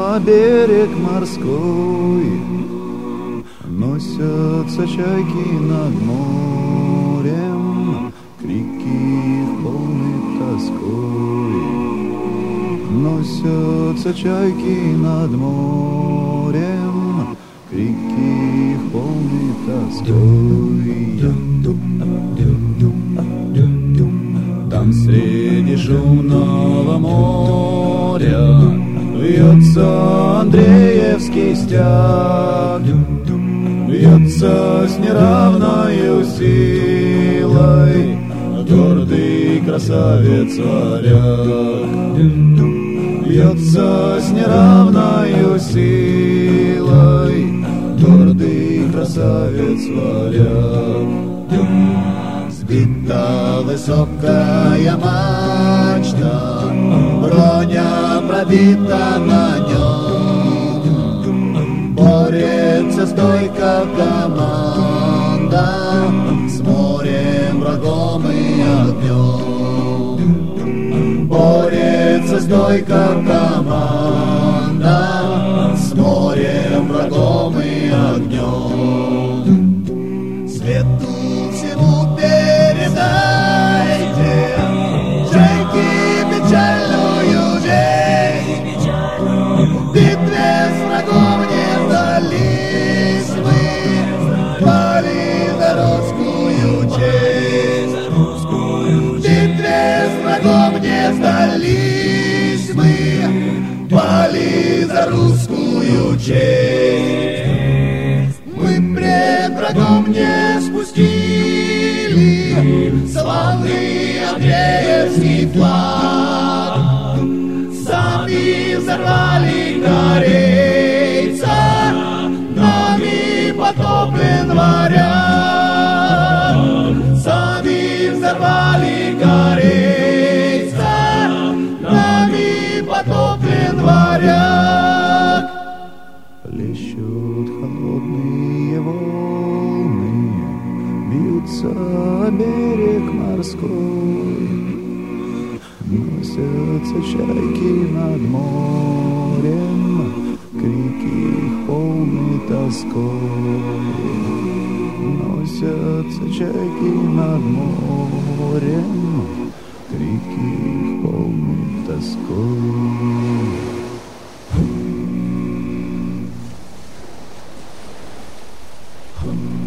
берег морской. Носятся чайки над морем, крики их полны тоской. Носятся чайки над морем, крики их полны тоской. Там среди шумного моря вьется Андреевский стяг, вьется с неравною силой гордый красавец варяг. Вьется с неравною силой гордый красавец варяг. Сбита высокая мачта, броня пробита на нем. Борется стойко команда с морем, врагом и огнем. Борется стойко команда с морем, врагом и огнем. Свету всему передайте чайки печальную весть. В битве с врагом не сдались мы, пали за русскую честь. В битве с врагом не сдались мы, пали за русскую честь. Мы пред врагом не спустили славный Андреевский флаг. Сами взорвали корейца, нами потоплен варяг. Сами взорвали корейца, нами потоплен варяг. Плещут холодные волны, бьются о берег морской. Носятся чайки над морем, крики их полны тоской. Носятся чайки над морем, крики их полны тоской.